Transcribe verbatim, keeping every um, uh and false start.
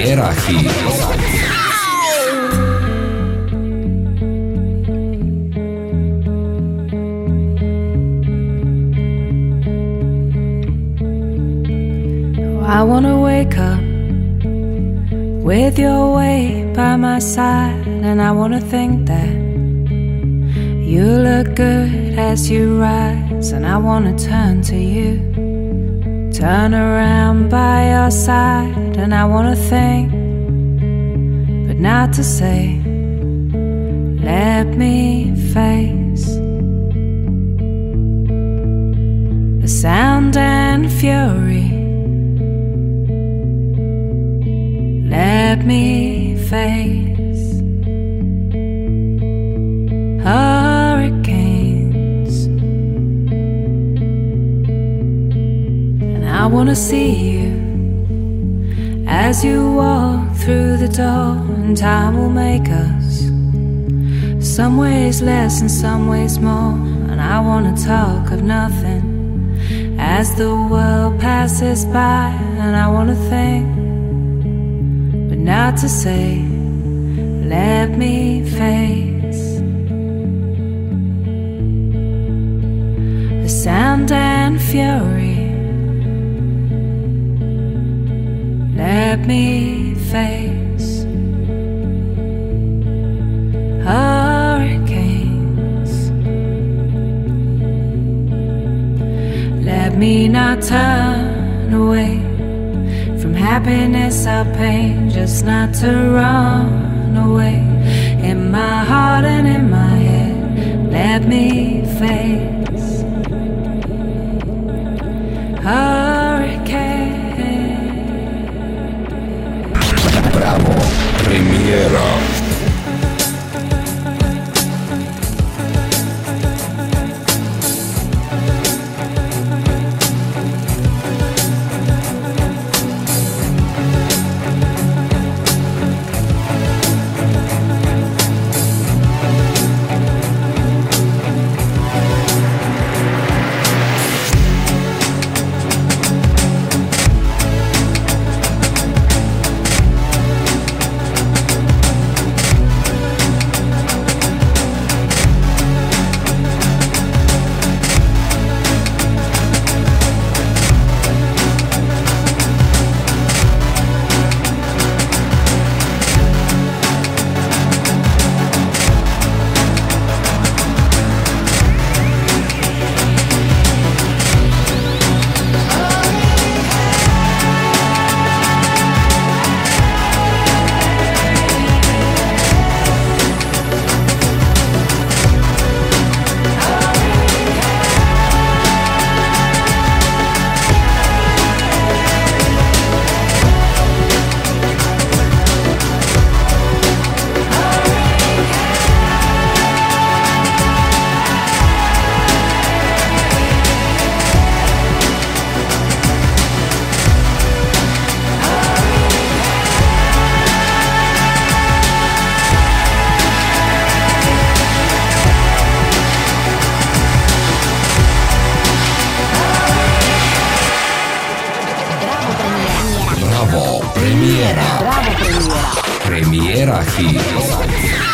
Premiera Hit. I wanna wake up with your weight by my side, and I wanna think that you look good as you rise, and I wanna turn to you, turn around by your side, and I wanna think, but not to say, let me face the sound and fury. Let me face hurricanes, and I wanna see you as you walk through the door, and time will make us some ways less and some ways more. And I wanna talk of nothing as the world passes by, and I wanna think, not to say, let me face the sound and fury. Let me face hurricanes. Let me not turn away from happiness or pain, just not to run away. In my heart and in my head, let me face hurricane. Bravo, Premiera. Premiera Hit.